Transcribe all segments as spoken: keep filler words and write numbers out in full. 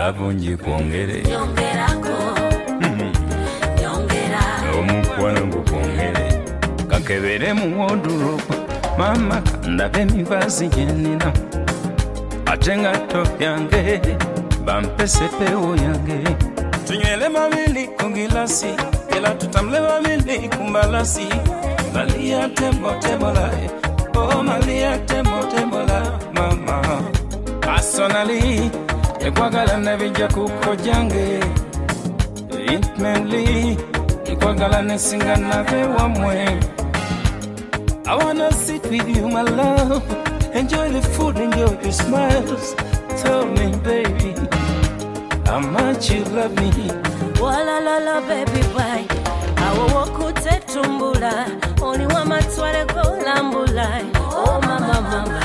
love njikuongere nyongerako nyongera omukwano ngukwongere kakebere mu wardrobe mama ndabe mivazi jenina atenga top yange bampese pewo yange tunywele mabili kungilasi ela tutamle mabili kumbalasi malia tembo tembola oh malia tembo tembola mama personally ekwagala nebijja kuko jange intimately ekwagala nesinga nabe wamwe I wanna sit with you my love enjoy the food enjoy the smiles tell me baby how much you love me wala la la baby boy awo wokute tumbula oli wa matwale kolambula oh mama mama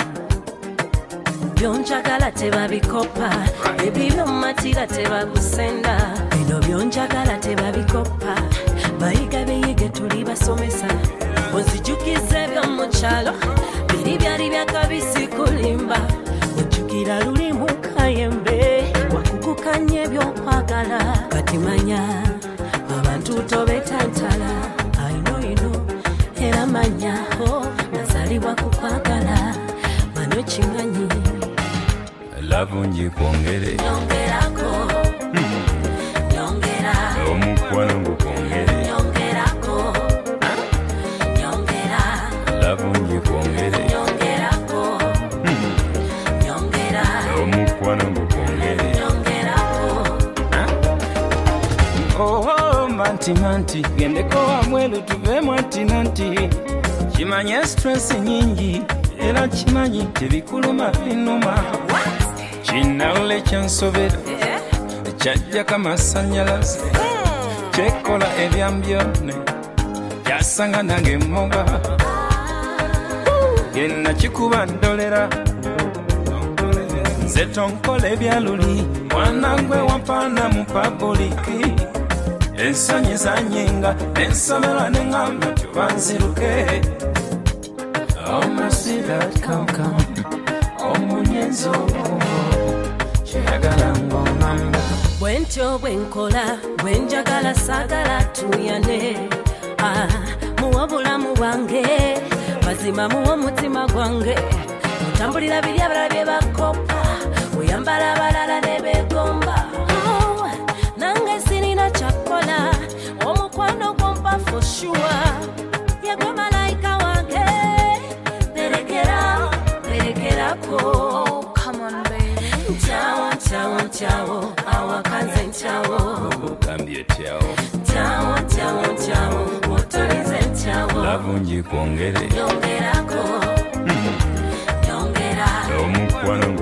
byonjagala tebabikopa ebibyo matira tebagusenda bino byonjagala tebabikopa bayiga beyige tuli basomesa ozijukize byomukyalo biri byali byakabisi kulimba ojjukira luli mu kayembe wakukukanye byokwagala kati manya abantu tobetantala I know you know era manya ho nazaliwa kukwagala mano chinganyi love njikuongere nyongerako nyongera omukwano ngukwongere nyongerako nyongera love njikuongere nyongerako nyongera omukwano ngukwongere nyongerako oh manti manti gendeko wamwelu tuve manti nanti chimanya stress nyingi era chimanyi tebikuluma binuma Chinaule chansobera chajja kama sanyalaze chekola ebyambyone yasanga nange moga yenna chikuba ndolera nze tonkole byaluli mwanangwe wampana mu publiki ensonyi zanyenga ensomera nengamba tubanziruke omusira kankam omunyenzo bwentyo bwenkola bwenjagala sagala tuyane ah, muwa bulamu bwange mazima muwa mutima gwange mutambulira biri abalala bye bakopa uyambala abalala ne begomba oh, nange sirina kyakola omukwano gwompa for sure yegwe malayika wange perekera perekerako Ciao, ciao, awakanze ciao. Ukambie ciao. Ciao, ciao, ciao, motorize ciao. Love njikuongere nyongerako nyongera omukwano